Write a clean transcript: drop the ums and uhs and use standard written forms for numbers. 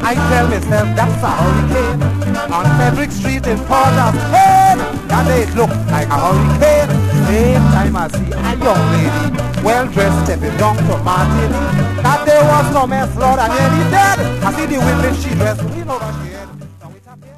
I tell myself that's a hurricane on Frederick Street in Port of Spain. That day it looked like a hurricane. Same time I see a young lady, well dressed, stepping down to Martin. That day was no mess, Lord, I nearly dead. I see the women she dressed, we know that she